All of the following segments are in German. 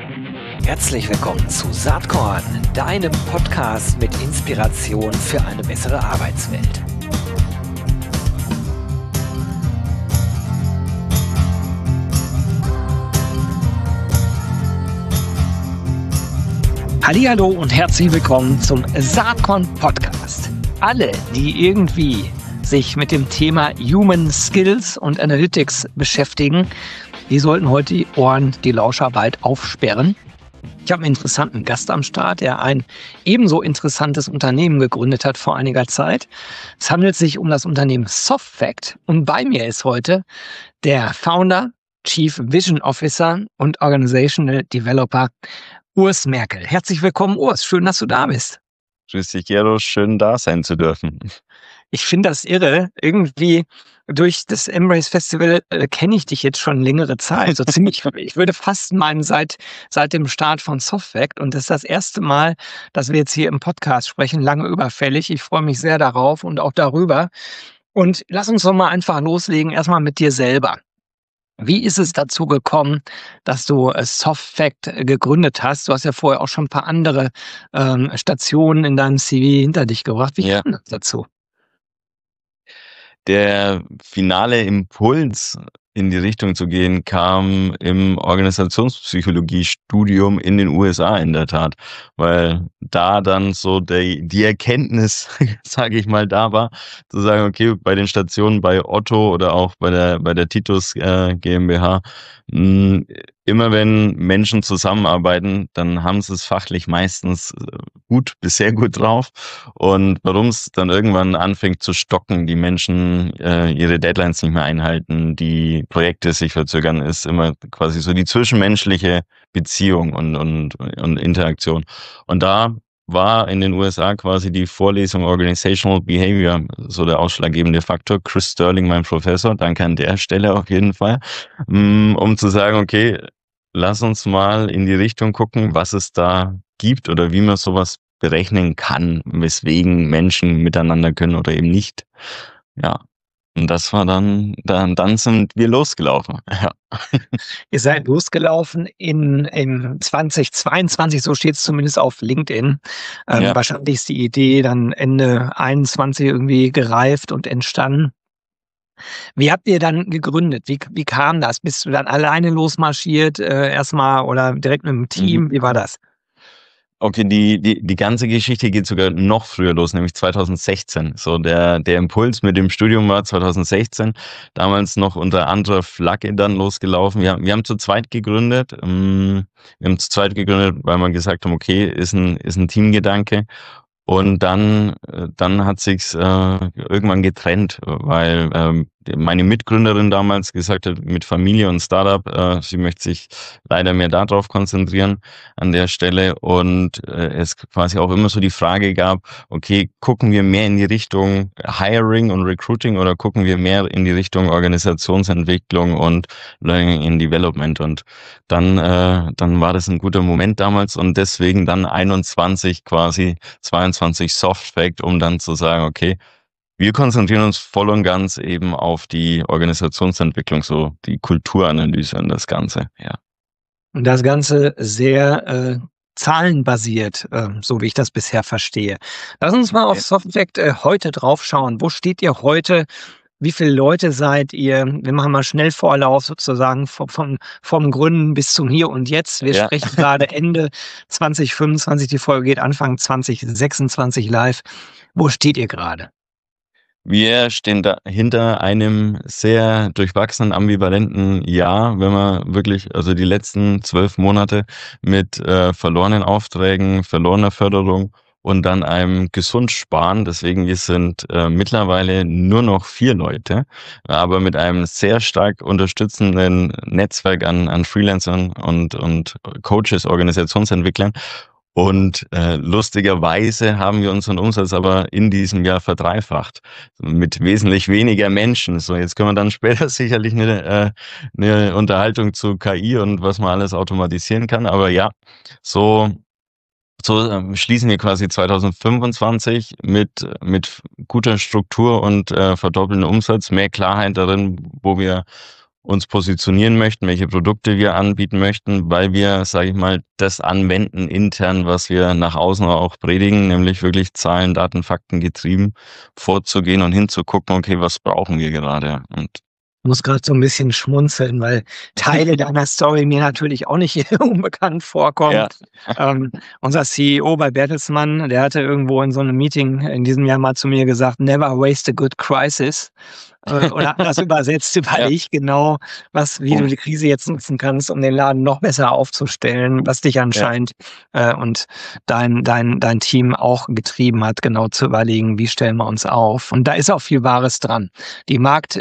Herzlich willkommen zu Saatkorn, deinem Podcast mit Inspiration für eine bessere Arbeitswelt. Hallihallo und herzlich willkommen zum Saatkorn Podcast. Alle, die irgendwie sich mit dem Thema Human Skills und Analytics beschäftigen, die sollten heute die Ohren, die Lauscher bald aufsperren. Ich habe einen interessanten Gast am Start, der ein ebenso interessantes Unternehmen gegründet hat vor einiger Zeit. Es handelt sich um das Unternehmen Softfact und bei mir ist heute der Founder, Chief Vision Officer und Organizational Developer Urs Merkel. Herzlich willkommen, Urs. Schön, dass du da bist. Grüß dich, Gero. Schön, da sein zu dürfen. Ich finde das irre. Irgendwie durch das Embrace Festival kenne ich dich jetzt schon längere Zeit. So ziemlich, ich würde fast meinen, seit dem Start von Softfact. Und das ist das erste Mal, dass wir jetzt hier im Podcast sprechen. Lange überfällig. Ich freue mich sehr darauf und auch darüber. Und lass uns doch mal einfach loslegen. Erstmal mit dir selber. Wie ist es dazu gekommen, dass du Softfact gegründet hast? Du hast ja vorher auch schon ein paar andere Stationen in deinem CV hinter dich gebracht. Wie kam das dazu? Der finale Impuls, in die Richtung zu gehen, kam im Organisationspsychologie-Studium in den USA in der Tat, weil da dann so die Erkenntnis, sage ich mal, da war, zu sagen, okay, bei den Stationen bei Otto oder auch bei der Titus GmbH, immer wenn Menschen zusammenarbeiten, dann haben sie es fachlich meistens gut bis sehr gut drauf. Und warum es dann irgendwann anfängt zu stocken, die Menschen ihre Deadlines nicht mehr einhalten, die Projekte sich verzögern, ist immer quasi so die zwischenmenschliche Beziehung und Interaktion. Und da war in den USA quasi die Vorlesung Organizational Behavior so der ausschlaggebende Faktor. Chris Sterling, mein Professor, danke an der Stelle auf jeden Fall, um zu sagen, okay, lass uns mal in die Richtung gucken, was es da gibt oder wie man sowas berechnen kann, weswegen Menschen miteinander können oder eben nicht. Ja. Und das war dann sind wir losgelaufen. Ja. Ihr seid losgelaufen in 2022, so steht es zumindest auf LinkedIn. Wahrscheinlich ist die Idee dann Ende 21 irgendwie gereift und entstanden. Wie habt ihr dann gegründet? Wie kam das? Bist du dann alleine losmarschiert erstmal oder direkt mit dem Team? Wie war das? Okay, die ganze Geschichte geht sogar noch früher los, nämlich 2016. So der Impuls mit dem Studium war 2016, damals noch unter anderer Flagge dann losgelaufen. Wir haben zu zweit gegründet. Weil wir gesagt haben, okay, ist ein Teamgedanke. Und dann hat sich's irgendwann getrennt, weil meine Mitgründerin damals gesagt hat, mit Familie und Startup, sie möchte sich leider mehr darauf konzentrieren an der Stelle und es quasi auch immer so die Frage gab, okay, gucken wir mehr in die Richtung Hiring und Recruiting oder gucken wir mehr in die Richtung Organisationsentwicklung und Learning and Development, und dann war das ein guter Moment damals und deswegen dann 21 quasi 22 Softfact, um dann zu sagen, okay, wir konzentrieren uns voll und ganz eben auf die Organisationsentwicklung, so die Kulturanalyse und das Ganze, ja. Und das Ganze sehr zahlenbasiert, so wie ich das bisher verstehe. Lass uns mal auf Softfact heute drauf schauen. Wo steht ihr heute? Wie viele Leute seid ihr? Wir machen mal Schnellvorlauf sozusagen vom Gründen bis zum Hier und Jetzt. Wir sprechen gerade Ende 2025, die Folge geht Anfang 2026 live. Wo steht ihr gerade? Wir stehen da hinter einem sehr durchwachsenen, ambivalenten Jahr, wenn man wirklich, also die letzten 12 Monate mit verlorenen Aufträgen, verlorener Förderung und dann einem Gesundsparen. Deswegen, wir sind mittlerweile nur noch 4 Leute, aber mit einem sehr stark unterstützenden Netzwerk an Freelancern und Coaches, Organisationsentwicklern. Und lustigerweise haben wir unseren Umsatz aber in diesem Jahr verdreifacht, mit wesentlich weniger Menschen. So, jetzt können wir dann später sicherlich eine Unterhaltung zu KI und was man alles automatisieren kann. Aber ja, so schließen wir quasi 2025 mit guter Struktur und verdoppelnden Umsatz, mehr Klarheit darin, wo wir uns positionieren möchten, welche Produkte wir anbieten möchten, weil wir, sage ich mal, das anwenden intern, was wir nach außen auch predigen, nämlich wirklich Zahlen, Daten, Fakten getrieben vorzugehen und hinzugucken, okay, was brauchen wir gerade? Und muss gerade so ein bisschen schmunzeln, weil Teile deiner Story mir natürlich auch nicht unbekannt vorkommen. ja, Unser CEO bei Bertelsmann, der hatte irgendwo in so einem Meeting in diesem Jahr mal zu mir gesagt, never waste a good crisis. Oder anders übersetzt, ja, überleg genau, wie du die Krise jetzt nutzen kannst, um den Laden noch besser aufzustellen, was dich ja, anscheinend und dein Team auch getrieben hat, genau zu überlegen, wie stellen wir uns auf. Und da ist auch viel Wahres dran. Die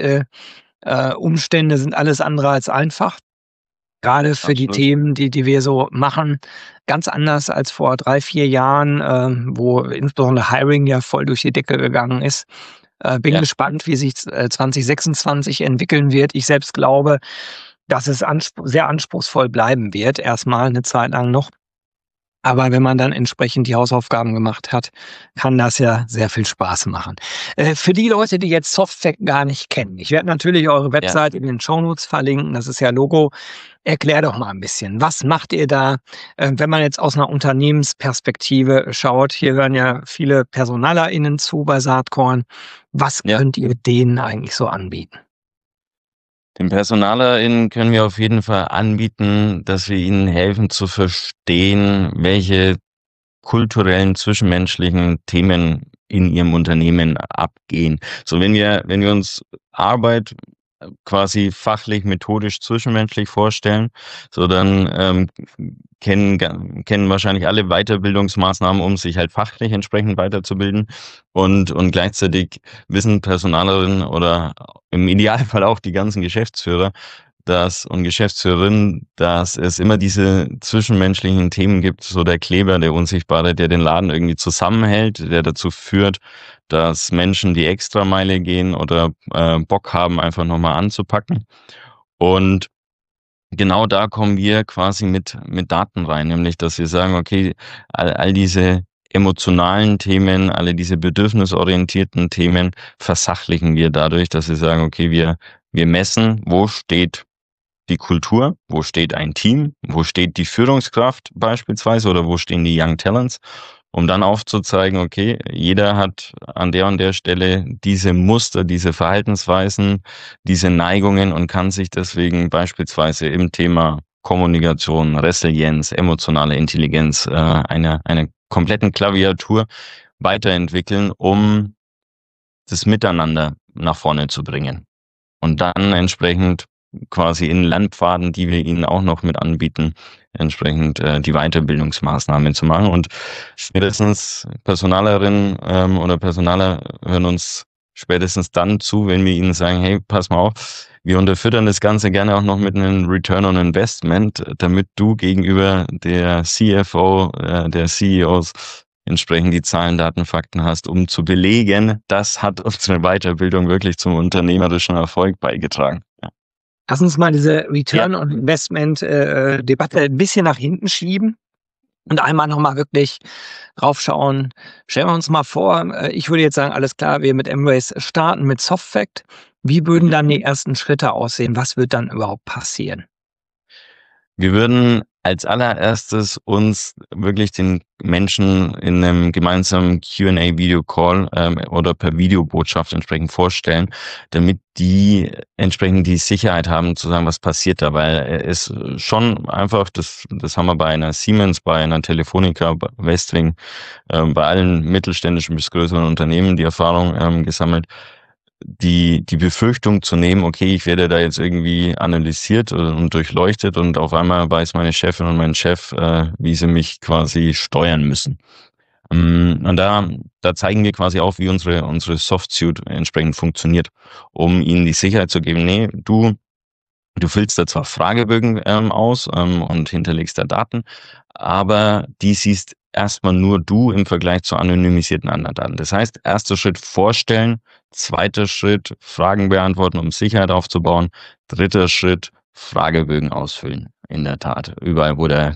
Umstände sind alles andere als einfach. Gerade für die absolut. Themen, die wir so machen, ganz anders als vor 3, 4 Jahren, wo insbesondere Hiring ja voll durch die Decke gegangen ist. Bin Ja, gespannt, wie sich 2026 entwickeln wird. Ich selbst glaube, dass es sehr anspruchsvoll bleiben wird, erstmal eine Zeit lang noch. Aber wenn man dann entsprechend die Hausaufgaben gemacht hat, kann das ja sehr viel Spaß machen. Für die Leute, die jetzt Softfact gar nicht kennen, ich werde natürlich eure ja. Website in den Shownotes verlinken, das ist ja Logo. Erklär doch mal ein bisschen, was macht ihr da, wenn man jetzt aus einer Unternehmensperspektive schaut? Hier hören ja viele PersonalerInnen zu bei Saatkorn. Was Ja. könnt ihr denen eigentlich so anbieten? Den PersonalerInnen können wir auf jeden Fall anbieten, dass wir ihnen helfen zu verstehen, welche kulturellen, zwischenmenschlichen Themen in ihrem Unternehmen abgehen. So, wenn wir uns Arbeit quasi fachlich, methodisch, zwischenmenschlich vorstellen, so dann kennen wahrscheinlich alle Weiterbildungsmaßnahmen, um sich halt fachlich entsprechend weiterzubilden und gleichzeitig wissen Personalerinnen oder im Idealfall auch die ganzen Geschäftsführer, und Geschäftsführerinnen, dass es immer diese zwischenmenschlichen Themen gibt, so der Kleber, der Unsichtbare, der den Laden irgendwie zusammenhält, der dazu führt, dass Menschen die Extrameile gehen oder Bock haben, einfach nochmal anzupacken. Und genau da kommen wir quasi mit Daten rein, nämlich dass wir sagen, okay, all diese emotionalen Themen, alle diese bedürfnisorientierten Themen versachlichen wir dadurch, dass wir sagen, okay, wir messen, wo steht die Kultur, wo steht ein Team, wo steht die Führungskraft beispielsweise oder wo stehen die Young Talents, um dann aufzuzeigen, okay, jeder hat an der und der Stelle diese Muster, diese Verhaltensweisen, diese Neigungen und kann sich deswegen beispielsweise im Thema Kommunikation, Resilienz, emotionale Intelligenz, einer kompletten Klaviatur weiterentwickeln, um das Miteinander nach vorne zu bringen. Und dann entsprechend quasi in Lernpfaden, die wir ihnen auch noch mit anbieten, entsprechend die Weiterbildungsmaßnahmen zu machen. Und spätestens Personalerinnen oder Personaler hören uns spätestens dann zu, wenn wir ihnen sagen, hey, pass mal auf, wir unterfüttern das Ganze gerne auch noch mit einem Return on Investment, damit du gegenüber der CFO, der CEOs entsprechend die Zahlen, Daten, Fakten hast, um zu belegen, das hat unsere Weiterbildung wirklich zum unternehmerischen Erfolg beigetragen. Ja. Lass uns mal diese Return on Investment Debatte ein bisschen nach hinten schieben und einmal nochmal wirklich draufschauen. Stellen wir uns mal vor, ich würde jetzt sagen, alles klar, wir mit Embrace starten mit Softfact. Wie würden dann die ersten Schritte aussehen? Was wird dann überhaupt passieren? Wir würden als allererstes uns wirklich den Menschen in einem gemeinsamen Q&A-Video-Call oder per Videobotschaft entsprechend vorstellen, damit die entsprechend die Sicherheit haben zu sagen, was passiert da, weil es schon einfach, das haben wir bei einer Siemens, bei einer Telefonica, bei Westwing, bei allen mittelständischen bis größeren Unternehmen die Erfahrung gesammelt, die Befürchtung zu nehmen, okay, ich werde da jetzt irgendwie analysiert und durchleuchtet und auf einmal weiß meine Chefin und mein Chef, wie sie mich quasi steuern müssen. Und da zeigen wir quasi auch, wie unsere Soft-Suite entsprechend funktioniert, um ihnen die Sicherheit zu geben, nee, du füllst da zwar Fragebögen aus und hinterlegst da Daten, aber die siehst erstmal nur du im Vergleich zu anonymisierten anderen Daten. Das heißt, erster Schritt vorstellen, zweiter Schritt Fragen beantworten, um Sicherheit aufzubauen, dritter Schritt Fragebögen ausfüllen. in der Tat. Überall, wo der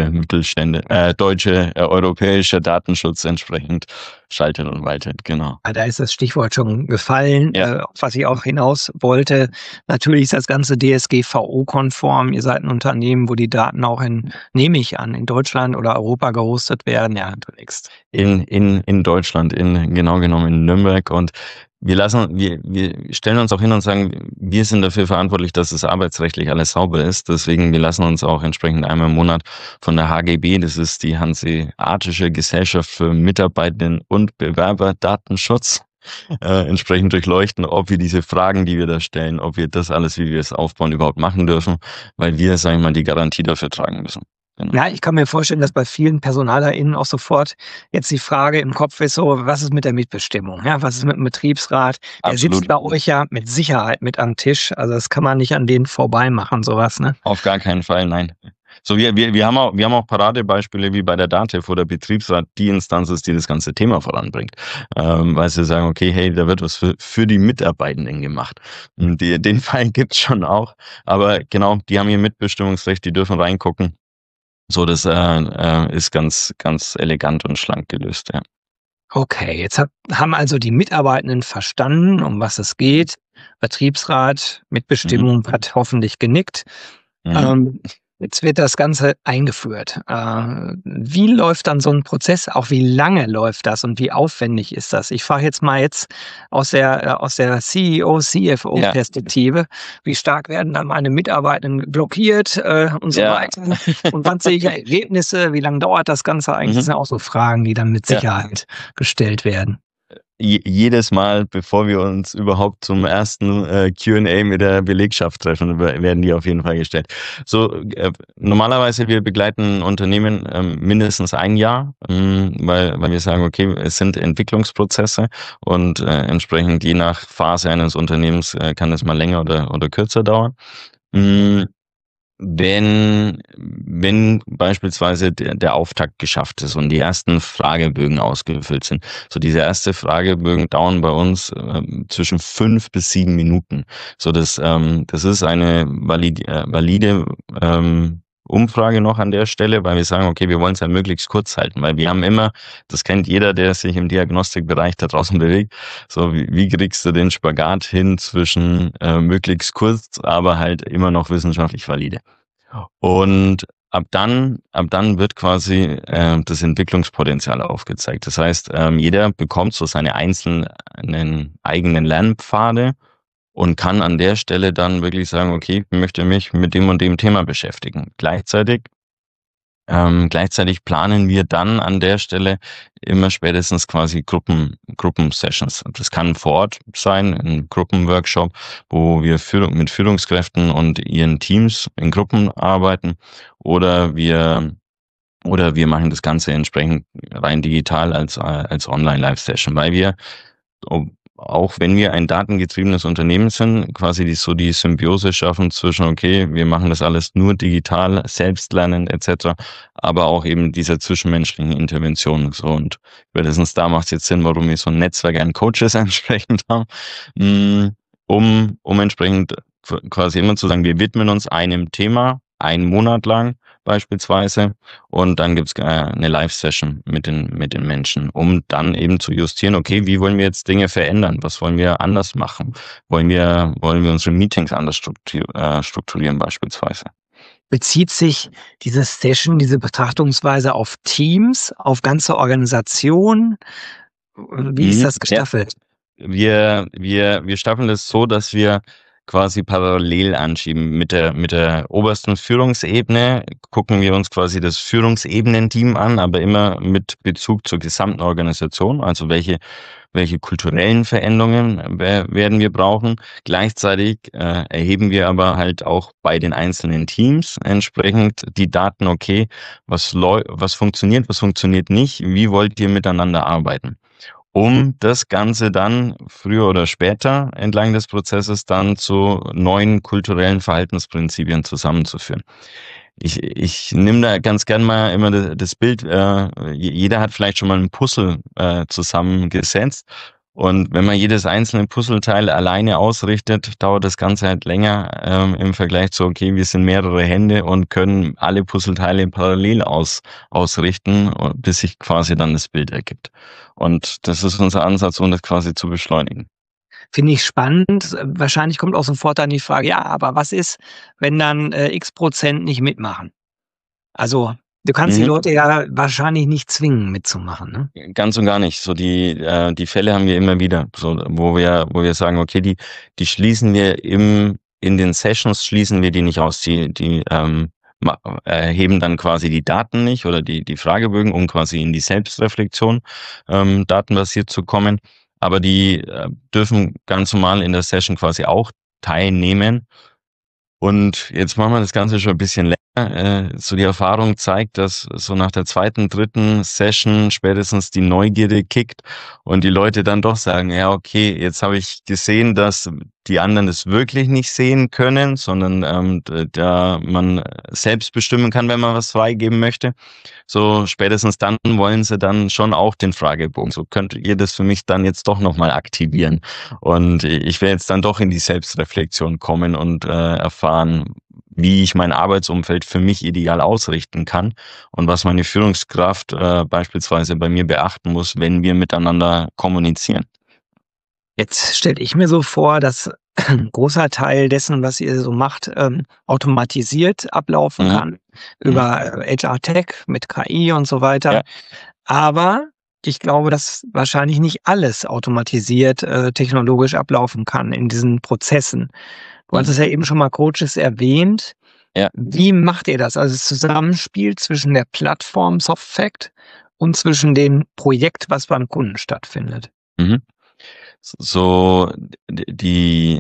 europäische Datenschutz entsprechend schaltet und waltet, genau. Da ist das Stichwort schon gefallen, Ja. auf was ich auch hinaus wollte. Natürlich ist das Ganze DSGVO-konform. Ihr seid ein Unternehmen, wo die Daten auch nehme ich an, in Deutschland oder Europa gehostet werden. Ja, du nix. In Deutschland, genau genommen in Nürnberg. Und wir stellen uns auch hin und sagen, wir sind dafür verantwortlich, dass es arbeitsrechtlich alles sauber ist. Deswegen, wir lassen uns auch entsprechend einmal im Monat von der HGB, das ist die Hanseatische Gesellschaft für Mitarbeitenden- und Bewerberdatenschutz, entsprechend durchleuchten, ob wir diese Fragen, die wir da stellen, ob wir das alles, wie wir es aufbauen, überhaupt machen dürfen, weil wir, sagen wir mal, die Garantie dafür tragen müssen. Genau. Ja, ich kann mir vorstellen, dass bei vielen PersonalerInnen auch sofort jetzt die Frage im Kopf ist, so, was ist mit der Mitbestimmung? Ja, was ist mit dem Betriebsrat? Der sitzt bei euch ja mit Sicherheit mit am Tisch. Also das kann man nicht an denen vorbei machen, sowas, ne? Auf gar keinen Fall, nein. So, wir haben auch Paradebeispiele wie bei der DATEV, wo der Betriebsrat die Instanz ist, die das ganze Thema voranbringt. Weil sie sagen, okay, hey, da wird was für die Mitarbeitenden gemacht. Und den Fall gibt's schon auch. Aber genau, die haben ihr Mitbestimmungsrecht, die dürfen reingucken. So, das ist ganz, ganz elegant und schlank gelöst, ja. Okay, jetzt haben also die Mitarbeitenden verstanden, um was es geht. Betriebsrat, Mitbestimmung hat hoffentlich genickt. Jetzt wird das Ganze eingeführt. Wie läuft dann so ein Prozess? Auch wie lange läuft das und wie aufwendig ist das? Ich frage jetzt mal aus der CEO, CFO-Perspektive, wie stark werden dann meine Mitarbeitenden blockiert und so weiter? Und wann sehe ich Ergebnisse? Wie lange dauert das Ganze eigentlich? Das sind auch so Fragen, die dann mit Sicherheit gestellt werden. Jedes Mal, bevor wir uns überhaupt zum ersten Q&A mit der Belegschaft treffen, werden die auf jeden Fall gestellt. So, normalerweise, wir begleiten Unternehmen mindestens ein Jahr, weil wir sagen, okay, es sind Entwicklungsprozesse und entsprechend je nach Phase eines Unternehmens kann es mal länger oder kürzer dauern. Wenn beispielsweise der Auftakt geschafft ist und die ersten Fragebögen ausgefüllt sind. So, diese erste Fragebögen dauern bei uns zwischen 5 bis 7 Minuten. So, das ist eine valide Umfrage noch an der Stelle, weil wir sagen, okay, wir wollen es ja möglichst kurz halten, weil wir haben immer, das kennt jeder, der sich im Diagnostikbereich da draußen bewegt, so wie kriegst du den Spagat hin zwischen möglichst kurz, aber halt immer noch wissenschaftlich valide. Und ab dann wird quasi das Entwicklungspotenzial aufgezeigt. Das heißt, jeder bekommt so seine einzelnen eigenen Lernpfade und kann an der Stelle dann wirklich sagen, okay, ich möchte mich mit dem und dem Thema beschäftigen. Gleichzeitig planen wir dann an der Stelle immer spätestens quasi Gruppensessions. Das kann vor Ort sein, ein Gruppenworkshop, wo wir mit Führungskräften und ihren Teams in Gruppen arbeiten, oder wir machen das Ganze entsprechend rein digital als Online-Live-Session, weil wir, auch wenn wir ein datengetriebenes Unternehmen sind, quasi die Symbiose schaffen zwischen, okay, wir machen das alles nur digital, selbstlernend etc., aber auch eben dieser zwischenmenschlichen Intervention. So, und spätestens da macht es jetzt Sinn, warum wir so ein Netzwerk an Coaches entsprechend haben, um entsprechend quasi immer zu sagen, wir widmen uns einem Thema einen Monat lang beispielsweise, und dann gibt's eine Live-Session mit den Menschen, um dann eben zu justieren, okay, wie wollen wir jetzt Dinge verändern? Was wollen wir anders machen? Wollen wir unsere Meetings anders strukturieren beispielsweise? Bezieht sich diese Session, diese Betrachtungsweise auf Teams, auf ganze Organisationen? Wie ist das gestaffelt? Wir staffeln das so, dass wir quasi parallel anschieben. Mit der obersten Führungsebene gucken wir uns quasi das Führungsebenenteam an, aber immer mit Bezug zur gesamten Organisation, also welche kulturellen Veränderungen werden wir brauchen. Gleichzeitig erheben wir aber halt auch bei den einzelnen Teams entsprechend die Daten, okay, was funktioniert, was funktioniert nicht, wie wollt ihr miteinander arbeiten? Um das Ganze dann früher oder später entlang des Prozesses dann zu neuen kulturellen Verhaltensprinzipien zusammenzuführen. Ich nehme da ganz gern mal immer das Bild, jeder hat vielleicht schon mal ein Puzzle zusammengesetzt, Und wenn man jedes einzelne Puzzleteil alleine ausrichtet, dauert das Ganze halt länger im Vergleich zu, okay, wir sind mehrere Hände und können alle Puzzleteile parallel ausrichten, bis sich quasi dann das Bild ergibt. Und das ist unser Ansatz, um das quasi zu beschleunigen. Finde ich spannend. Wahrscheinlich kommt auch sofort dann die Frage, ja, aber was ist, wenn dann X% nicht mitmachen? Also du kannst die Leute ja wahrscheinlich nicht zwingen, mitzumachen, ne? Ganz und gar nicht. So die Fälle haben wir immer wieder, so wo wir sagen, okay, die schließen wir in den Sessions schließen wir die nicht aus. Die erheben dann quasi die Daten nicht oder die Fragebögen, um quasi in die Selbstreflexion datenbasiert zu kommen. Aber die dürfen ganz normal in der Session quasi auch teilnehmen. Und jetzt machen wir das Ganze schon ein bisschen länger. So die Erfahrung zeigt, dass so nach der zweiten, dritten Session spätestens die Neugierde kickt und die Leute dann doch sagen, ja, okay, jetzt habe ich gesehen, dass die anderen es wirklich nicht sehen können, sondern da man selbst bestimmen kann, wenn man was freigeben möchte. So spätestens dann wollen sie dann schon auch den Fragebogen. So könnt ihr das für mich dann jetzt doch nochmal aktivieren. Und ich will jetzt dann doch in die Selbstreflexion kommen und erfahren, wie ich mein Arbeitsumfeld für mich ideal ausrichten kann und was meine Führungskraft beispielsweise bei mir beachten muss, wenn wir miteinander kommunizieren. Jetzt stelle ich mir so vor, dass ein großer Teil dessen, was ihr so macht, automatisiert ablaufen kann über HR-Tech mit KI und so weiter. Ja. Aber ich glaube, dass wahrscheinlich nicht alles automatisiert technologisch ablaufen kann in diesen Prozessen. Du hattest ja eben schon mal Coaches erwähnt. Ja. Wie macht ihr das? Also das Zusammenspiel zwischen der Plattform Softfact und zwischen dem Projekt, was beim Kunden stattfindet. So die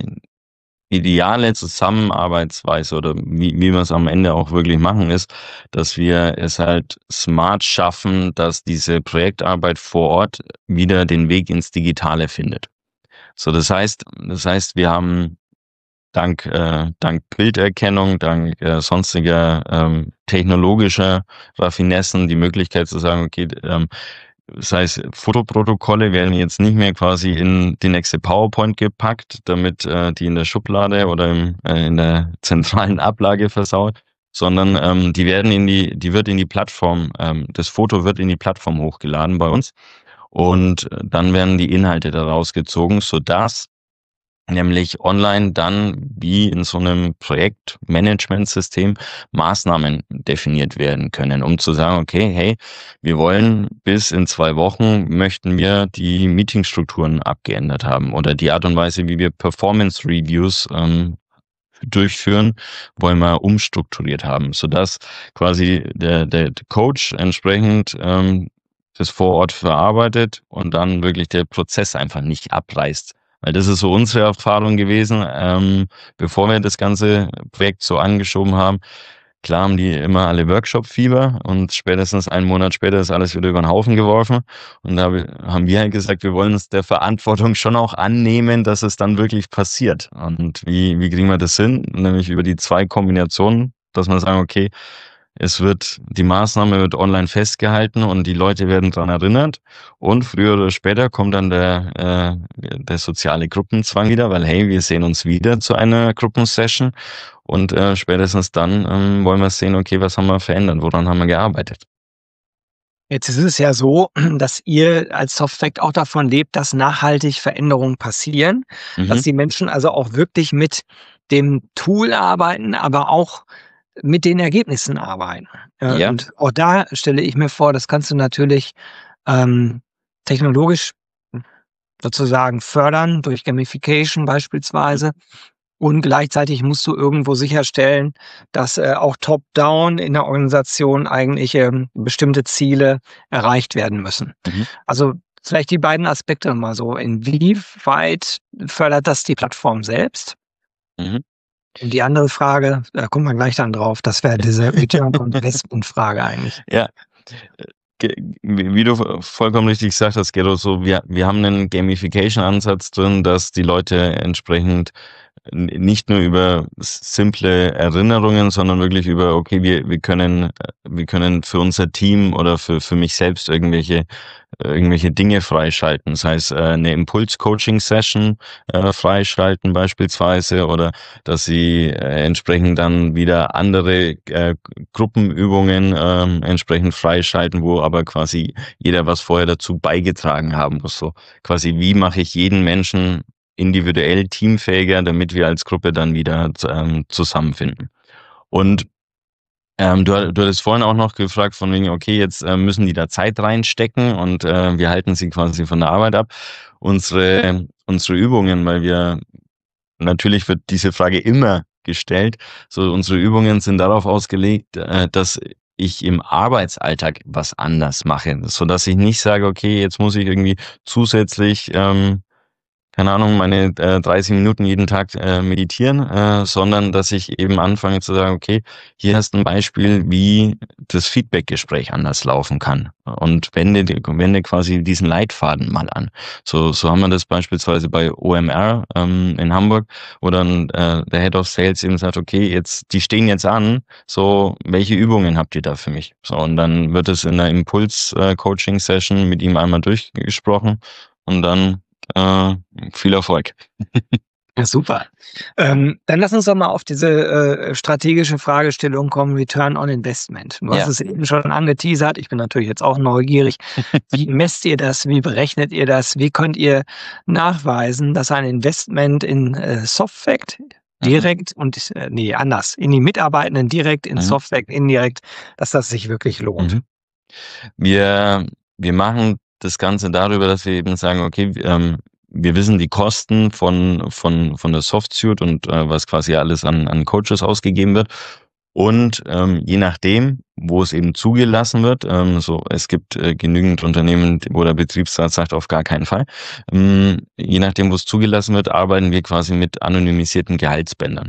ideale Zusammenarbeitsweise oder wie wir es am Ende auch wirklich machen, ist, dass wir es halt smart schaffen, dass diese Projektarbeit vor Ort wieder den Weg ins Digitale findet. So, das heißt, wir haben dank Bilderkennung, dank sonstiger technologischer Raffinessen die Möglichkeit zu sagen, okay, das heißt, Fotoprotokolle werden jetzt nicht mehr quasi in die nächste PowerPoint gepackt, damit die in der Schublade oder in der zentralen Ablage versaut, sondern die wird in die Plattform, das Foto wird in die Plattform hochgeladen bei uns und dann werden die Inhalte daraus gezogen, sodass nämlich online dann wie in so einem Projektmanagementsystem Maßnahmen definiert werden können, um zu sagen, okay, hey, wir wollen bis in 2 Wochen möchten wir die Meetingstrukturen abgeändert haben oder die Art und Weise, wie wir Performance Reviews durchführen, wollen wir umstrukturiert haben, sodass quasi der Coach entsprechend das vor Ort verarbeitet und dann wirklich der Prozess einfach nicht abreißt. Weil das ist so unsere Erfahrung gewesen, bevor wir das ganze Projekt so angeschoben haben. Klar haben die immer alle Workshop-Fieber und spätestens einen Monat später ist alles wieder über den Haufen geworfen. Und da haben wir halt gesagt, wir wollen uns der Verantwortung schon auch annehmen, dass es dann wirklich passiert. Und wie kriegen wir das hin? Nämlich über die 2 Kombinationen, dass man sagen, okay, die Maßnahme wird online festgehalten und die Leute werden daran erinnert. Und früher oder später kommt dann der soziale Gruppenzwang wieder, weil hey, wir sehen uns wieder zu einer Gruppensession und spätestens dann wollen wir sehen, okay, was haben wir verändert, woran haben wir gearbeitet. Jetzt ist es ja so, dass ihr als Softfact auch davon lebt, dass nachhaltig Veränderungen passieren, dass die Menschen also auch wirklich mit dem Tool arbeiten, aber auch mit den Ergebnissen arbeiten. Ja. Und auch da stelle ich mir vor, das kannst du natürlich technologisch sozusagen fördern, durch Gamification beispielsweise. Und gleichzeitig musst du irgendwo sicherstellen, dass auch top-down in der Organisation eigentlich bestimmte Ziele erreicht werden müssen. Also vielleicht die beiden Aspekte mal so. Inwieweit fördert das die Plattform selbst? Und die andere Frage, da kommen wir gleich dann drauf, das wäre diese Return on Investment Frage eigentlich. Ja, wie du vollkommen richtig sagst, Gero, so wir haben einen Gamification-Ansatz drin, dass die Leute entsprechend nicht nur über simple Erinnerungen, sondern wirklich über, okay, wir können für unser Team oder für mich selbst irgendwelche Dinge freischalten. Das heißt, eine Impuls-Coaching-Session freischalten beispielsweise, oder dass sie entsprechend dann wieder andere Gruppenübungen entsprechend freischalten, wo aber quasi jeder was vorher dazu beigetragen haben muss. So quasi, wie mache ich jeden Menschen individuell teamfähiger, damit wir als Gruppe dann wieder zusammenfinden. Und du hattest vorhin auch noch gefragt von wegen, okay, jetzt müssen die da Zeit reinstecken und wir halten sie quasi von der Arbeit ab. Unsere Übungen, weil natürlich wird diese Frage immer gestellt, so unsere Übungen sind darauf ausgelegt, dass ich im Arbeitsalltag was anders mache, so dass ich nicht sage, okay, jetzt muss ich irgendwie zusätzlich keine Ahnung, meine 30 Minuten jeden Tag meditieren, sondern dass ich eben anfange zu sagen, okay, hier hast du ein Beispiel, wie das Feedbackgespräch anders laufen kann. Und wende quasi diesen Leitfaden mal an. So haben wir das beispielsweise bei OMR in Hamburg, wo dann der Head of Sales eben sagt, okay, die stehen jetzt an, so welche Übungen habt ihr da für mich? So, und dann wird es in einer Impuls-Coaching-Session mit ihm einmal durchgesprochen und dann viel Erfolg. Ja, super. Dann lass uns doch mal auf diese strategische Fragestellung kommen, Return on Investment. Du hast es eben schon angeteasert, ich bin natürlich jetzt auch neugierig. Wie messt ihr das? Wie berechnet ihr das? Wie könnt ihr nachweisen, dass ein Investment in Softfact direkt und anders, in die Mitarbeitenden direkt, in Softfact indirekt, dass das sich wirklich lohnt? Wir machen das Ganze darüber, dass wir eben sagen, okay, wir wissen die Kosten von der Softsuite und was quasi alles an Coaches ausgegeben wird. Und je nachdem, wo es eben zugelassen wird, es gibt genügend Unternehmen, wo der Betriebsrat sagt, auf gar keinen Fall. Je nachdem, wo es zugelassen wird, arbeiten wir quasi mit anonymisierten Gehaltsbändern.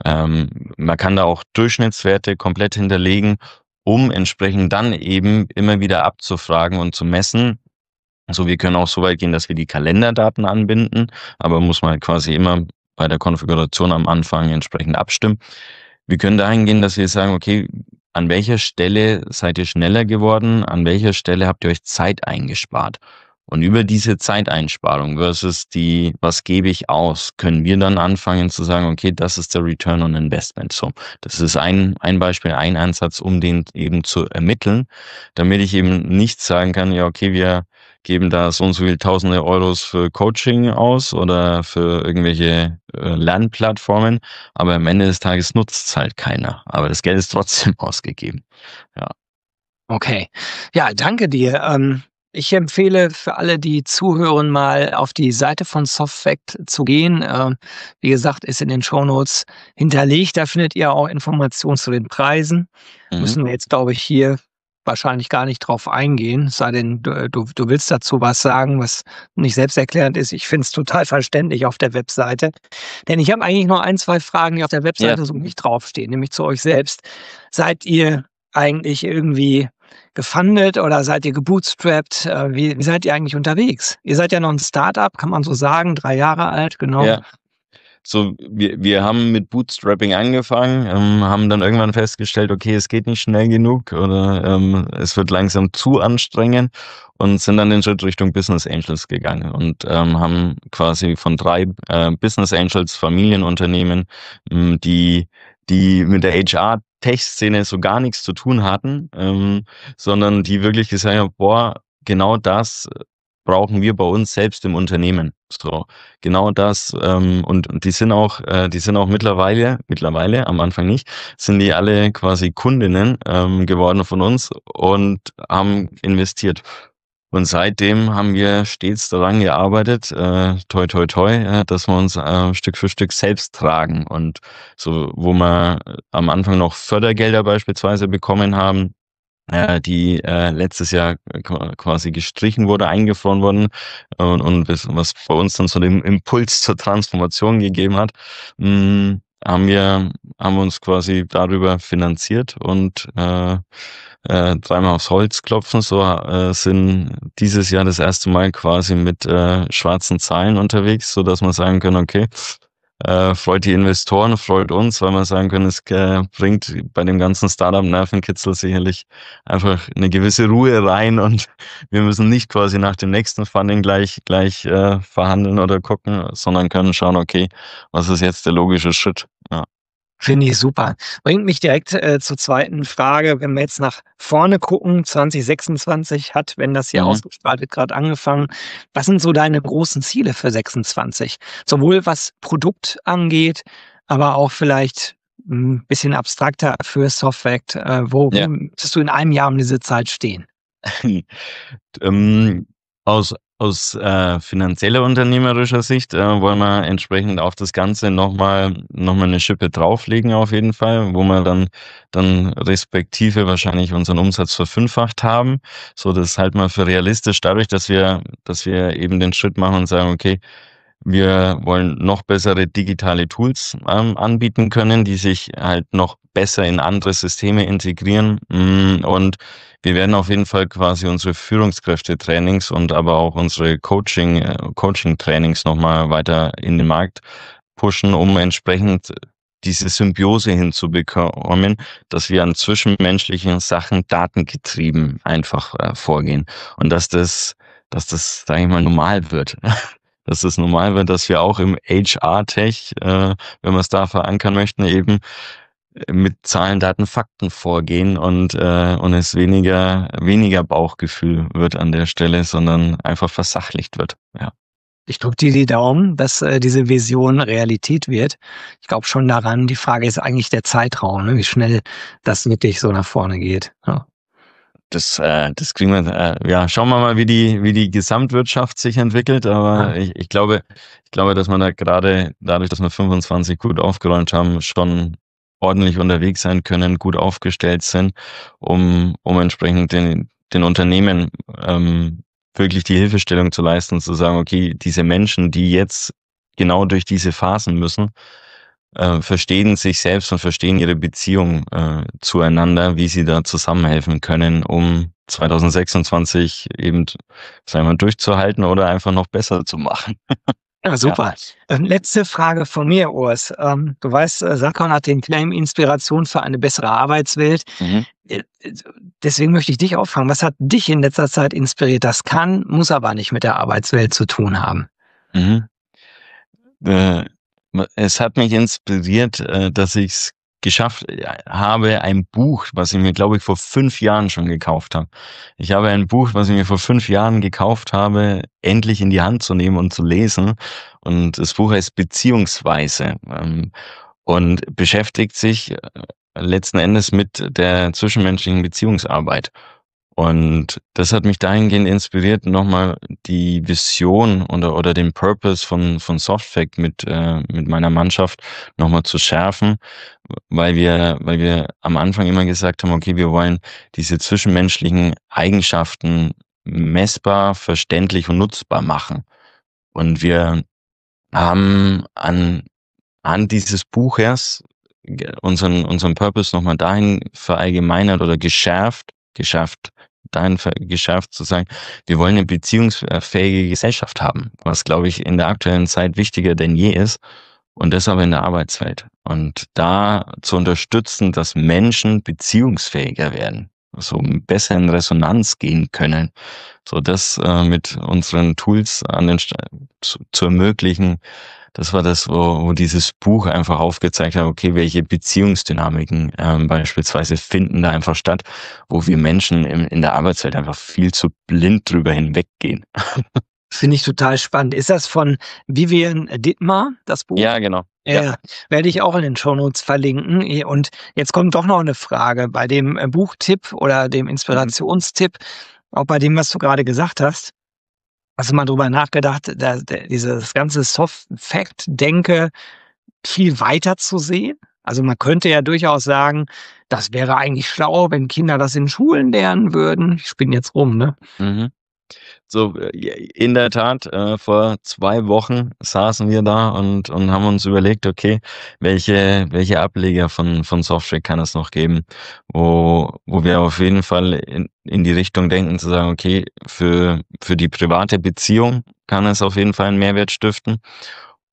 Man kann da auch Durchschnittswerte komplett hinterlegen, um entsprechend dann eben immer wieder abzufragen und zu messen. Also wir können auch so weit gehen, dass wir die Kalenderdaten anbinden, aber muss man quasi immer bei der Konfiguration am Anfang entsprechend abstimmen. Wir können dahin gehen, dass wir sagen, okay, an welcher Stelle seid ihr schneller geworden, an welcher Stelle habt ihr euch Zeit eingespart? Und über diese Zeiteinsparung versus was gebe ich aus, können wir dann anfangen zu sagen, okay, das ist der Return on Investment. So, das ist ein Beispiel, ein Ansatz, um den eben zu ermitteln, damit ich eben nicht sagen kann, ja, okay, wir geben da so und so viel Tausende Euros für Coaching aus oder für irgendwelche Lernplattformen, aber am Ende des Tages nutzt es halt keiner. Aber das Geld ist trotzdem ausgegeben. Ja. Okay. Ja, danke dir. Ich empfehle für alle, die zuhören, mal auf die Seite von Softfact zu gehen. Wie gesagt, ist in den Shownotes hinterlegt. Da findet ihr auch Informationen zu den Preisen. Müssen wir jetzt, glaube ich, hier wahrscheinlich gar nicht drauf eingehen, sei denn du willst dazu was sagen, was nicht selbsterklärend ist. Ich finde es total verständlich auf der Webseite. Denn ich habe eigentlich nur 1, 2 Fragen, die auf der Webseite so nicht draufstehen, nämlich zu euch selbst. Seid ihr eigentlich irgendwie gefundet oder seid ihr gebootstrapped? Wie seid ihr eigentlich unterwegs? Ihr seid ja noch ein Startup, kann man so sagen, 3 Jahre alt, genau. Ja. So, wir haben mit Bootstrapping angefangen, haben dann irgendwann festgestellt, okay, es geht nicht schnell genug oder es wird langsam zu anstrengend und sind dann den Schritt Richtung Business Angels gegangen und haben quasi von 3 Business Angels, Familienunternehmen, die mit der HR-Tech-Szene so gar nichts zu tun hatten, sondern die wirklich gesagt haben, boah, genau das brauchen wir bei uns selbst im Unternehmen. So, genau das, und die sind auch mittlerweile, am Anfang nicht, sind die alle quasi Kundinnen geworden von uns und haben investiert. Und seitdem haben wir stets daran gearbeitet, toi toi toi, dass wir uns Stück für Stück selbst tragen. Und so, wo wir am Anfang noch Fördergelder beispielsweise bekommen haben, die letztes Jahr quasi gestrichen wurde, eingefroren wurden und was bei uns dann so den Impuls zur Transformation gegeben hat, haben wir uns quasi darüber finanziert und dreimal aufs Holz klopfen, so sind dieses Jahr das erste Mal quasi mit schwarzen Zahlen unterwegs, so dass man sagen kann, okay, freut die Investoren, freut uns, weil wir sagen können, es bringt bei dem ganzen Startup-Nervenkitzel sicherlich einfach eine gewisse Ruhe rein und wir müssen nicht quasi nach dem nächsten Funding gleich verhandeln oder gucken, sondern können schauen, okay, was ist jetzt der logische Schritt? Ja. Finde ich super. Bringt mich direkt zur zweiten Frage. Wenn wir jetzt nach vorne gucken, 2026 hat, wenn das hier ausgestrahlt wird, gerade angefangen. Was sind so deine großen Ziele für 26? Sowohl was Produkt angeht, aber auch vielleicht ein bisschen abstrakter für Softfact. Wo müsstest du in einem Jahr um diese Zeit stehen? Aus finanzieller, unternehmerischer Sicht wollen wir entsprechend auf das Ganze nochmal eine Schippe drauflegen auf jeden Fall, wo wir dann respektive wahrscheinlich unseren Umsatz verfünffacht haben. So, das halten wir für realistisch dadurch, dass wir eben den Schritt machen und sagen, okay, wir wollen noch bessere digitale Tools anbieten können, die sich halt noch besser in andere Systeme integrieren. Und wir werden auf jeden Fall quasi unsere Führungskräfte-Trainings und aber auch unsere Coaching-Trainings nochmal weiter in den Markt pushen, um entsprechend diese Symbiose hinzubekommen, dass wir an zwischenmenschlichen Sachen datengetrieben einfach vorgehen. Und dass das, sage ich mal, normal wird. Dass es normal wird, dass wir auch im HR-Tech, wenn wir es da verankern möchten, eben mit Zahlen, Daten, Fakten vorgehen und es weniger Bauchgefühl wird an der Stelle, sondern einfach versachlicht wird. Ja. Ich drücke dir die Daumen, dass diese Vision Realität wird. Ich glaube schon daran. Die Frage ist eigentlich der Zeitraum, ne? Wie schnell das wirklich so nach vorne geht. Ja. Das kriegen wir, schauen wir mal, wie die Gesamtwirtschaft sich entwickelt, aber ich glaube, dass man da gerade dadurch, dass wir 25 gut aufgeräumt haben, schon ordentlich unterwegs sein können, gut aufgestellt sind, um entsprechend den Unternehmen wirklich die Hilfestellung zu leisten, zu sagen, okay, diese Menschen, die jetzt genau durch diese Phasen müssen, verstehen sich selbst und verstehen ihre Beziehung zueinander, wie sie da zusammenhelfen können, um 2026 eben, sagen wir, durchzuhalten oder einfach noch besser zu machen. Ja, super. Ja. Letzte Frage von mir, Urs. Du weißt, Saatkorn hat den Claim Inspiration für eine bessere Arbeitswelt. Deswegen möchte ich dich auch fragen, was hat dich in letzter Zeit inspiriert? Das kann, muss aber nicht mit der Arbeitswelt zu tun haben. Es hat mich inspiriert, dass ich es geschafft habe, ein Buch, was ich mir, glaube ich, vor 5 Jahren schon gekauft habe. Ich habe ein Buch, was ich mir vor 5 Jahren gekauft habe, endlich in die Hand zu nehmen und zu lesen. Und das Buch heißt Beziehungsweise und beschäftigt sich letzten Endes mit der zwischenmenschlichen Beziehungsarbeit. Und das hat mich dahingehend inspiriert, nochmal die Vision oder den Purpose von Softfact mit meiner Mannschaft nochmal zu schärfen, weil wir am Anfang immer gesagt haben, okay, wir wollen diese zwischenmenschlichen Eigenschaften messbar, verständlich und nutzbar machen. Und wir haben an dieses Buches unseren Purpose nochmal dahin verallgemeinert oder geschärft zu sagen, wir wollen eine beziehungsfähige Gesellschaft haben, was, glaube ich, in der aktuellen Zeit wichtiger denn je ist und deshalb in der Arbeitswelt. Und da zu unterstützen, dass Menschen beziehungsfähiger werden, so besser in Resonanz gehen können, so das mit unseren Tools zu ermöglichen. Das war das, wo dieses Buch einfach aufgezeigt hat, okay, welche Beziehungsdynamiken beispielsweise finden da einfach statt, wo wir Menschen in der Arbeitswelt einfach viel zu blind drüber hinweggehen. Finde ich total spannend. Ist das von Vivian Dittmar, das Buch? Ja, genau. Ja. Werde ich auch in den Shownotes verlinken. Und jetzt kommt doch noch eine Frage bei dem Buchtipp oder dem Inspirationstipp, auch bei dem, was du gerade gesagt hast. Hast du mal drüber nachgedacht, dieses ganze Soft-Fact-Denke viel weiter zu sehen? Also man könnte ja durchaus sagen, das wäre eigentlich schlau, wenn Kinder das in Schulen lernen würden. Ich spinne jetzt rum, ne? So, in der Tat, vor 2 Wochen saßen wir da und haben uns überlegt, okay, welche Ableger von Software kann es noch geben, wo wir auf jeden Fall in die Richtung denken, zu sagen, okay, für die private Beziehung kann es auf jeden Fall einen Mehrwert stiften.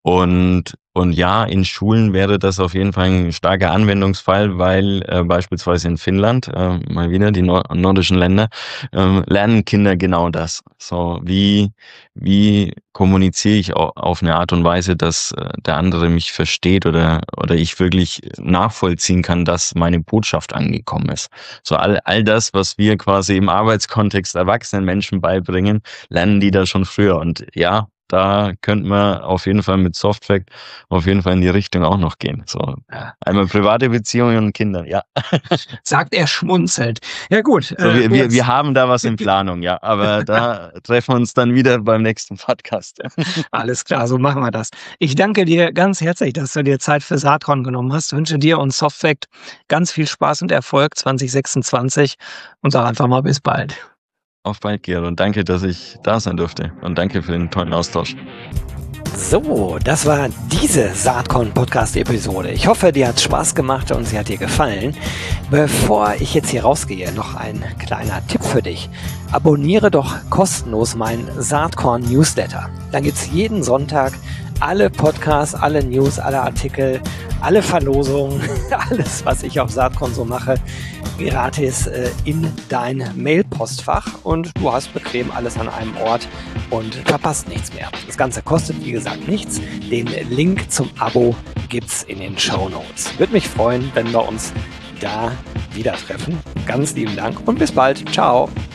Und ja, in Schulen wäre das auf jeden Fall ein starker Anwendungsfall, weil beispielsweise in Finnland, mal wieder die nordischen Länder, lernen Kinder genau das. So, wie kommuniziere ich auf eine Art und Weise, dass der andere mich versteht oder ich wirklich nachvollziehen kann, dass meine Botschaft angekommen ist. So all das, was wir quasi im Arbeitskontext erwachsenen Menschen beibringen, lernen die da schon früher. Und ja, da könnten wir auf jeden Fall mit Softfact auf jeden Fall in die Richtung auch noch gehen. So, einmal private Beziehungen und Kinder, ja. Sagt er schmunzelnd. Ja gut. So, wir haben da was in Planung, ja. Aber da treffen wir uns dann wieder beim nächsten Podcast. Alles klar, so machen wir das. Ich danke dir ganz herzlich, dass du dir Zeit für Saatkorn genommen hast. Wünsche dir und Softfact ganz viel Spaß und Erfolg 2026 und sag einfach mal bis bald. Auf bald, Gero, und danke, dass ich da sein durfte. Und danke für den tollen Austausch. So, das war diese Saatkorn-Podcast-Episode. Ich hoffe, dir hat Spaß gemacht und sie hat dir gefallen. Bevor ich jetzt hier rausgehe, noch ein kleiner Tipp für dich. Abonniere doch kostenlos meinen Saatkorn-Newsletter. Dann gibt's jeden Sonntag alle Podcasts, alle News, alle Artikel, alle Verlosungen, alles, was ich auf Saatkorn so mache, gratis in dein Mailpostfach und du hast bequem alles an einem Ort und verpasst nichts mehr. Das Ganze kostet, wie gesagt, nichts. Den Link zum Abo gibt's in den Shownotes. Würde mich freuen, wenn wir uns da wieder treffen. Ganz lieben Dank und bis bald. Ciao.